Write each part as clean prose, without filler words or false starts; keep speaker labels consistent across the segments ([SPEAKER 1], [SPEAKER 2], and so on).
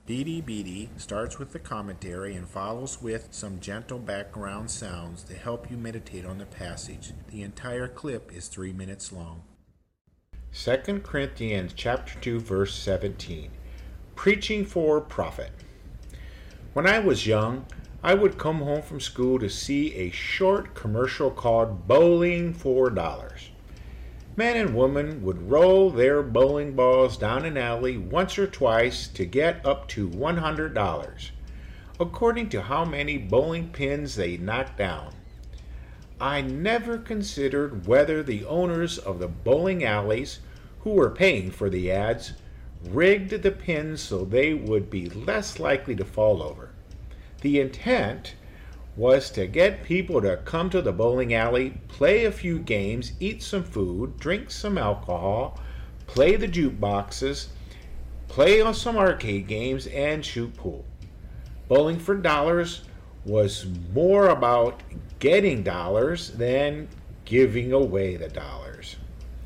[SPEAKER 1] Beady Beady starts with the commentary and follows with some gentle background sounds to help you meditate on the passage. The entire clip is 3 minutes long. 2 Corinthians chapter 2 verse 17. Preaching for profit. When I was young, I would come home from school to see a short commercial called Bowling for Dollars. Men and women would roll their bowling balls down an alley once or twice to get up to $100, according to how many bowling pins they knocked down. I never considered whether the owners of the bowling alleys, who were paying for the ads, rigged the pins so they would be less likely to fall over. The intent was to get people to come to the bowling alley, play a few games, eat some food, drink some alcohol, play the jukeboxes, play on some arcade games, and shoot pool. Bowling for Dollars was more about getting dollars than giving away the dollars.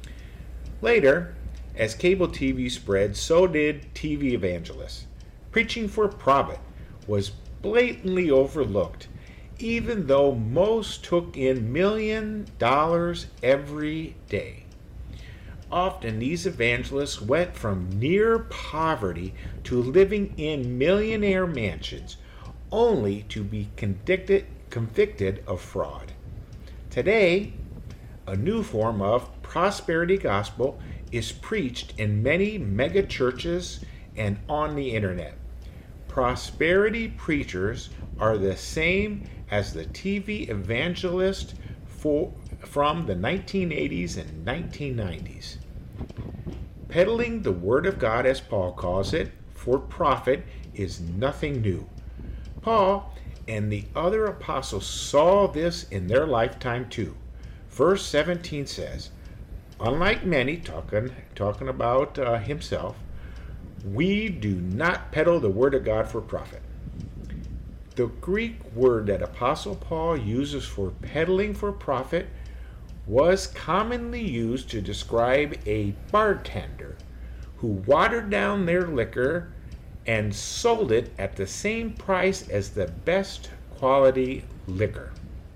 [SPEAKER 1] Later, as cable TV spread, so did TV evangelists. Preaching for profit was blatantly overlooked, even though most took in $1 million every day. Often these evangelists went from near poverty to living in millionaire mansions, only to be convicted of fraud. Today, a new form of prosperity gospel is preached in many mega churches and on the internet. Prosperity preachers are the same as the TV evangelist from the 1980s and 1990s. Peddling the Word of God, as Paul calls it, for profit is nothing new. Paul and the other apostles saw this in their lifetime too. Verse 17 says, unlike many, talking about himself, we do not peddle the Word of God for profit. The Greek word that Apostle Paul uses for peddling for profit was commonly used to describe a bartender who watered down their liquor and sold it at the same price as the best quality liquor.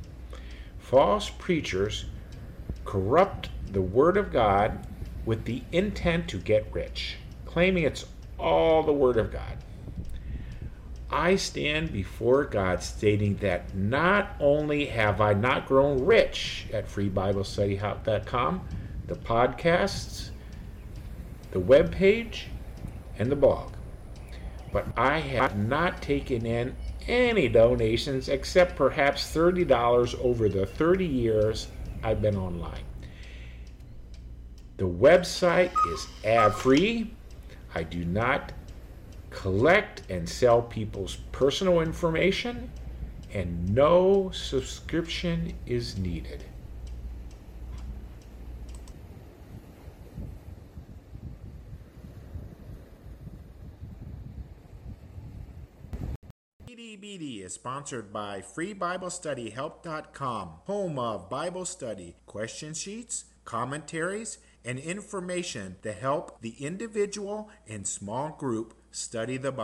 [SPEAKER 1] False preachers corrupt the Word of God with the intent to get rich, claiming it's all the Word of God. I stand before God stating that not only have I not grown rich at freebiblestudyhop.com, the podcasts, the webpage, and the blog, but I have not taken in any donations except perhaps $30 over the 30 years I've been online. The website is ad-free. I do not collect and sell people's personal information, and no subscription is needed. Beady Beady is sponsored by FreeBibleStudyHelp.com, home of Bible study, question sheets, commentaries, and information to help the individual and small group study the Bible.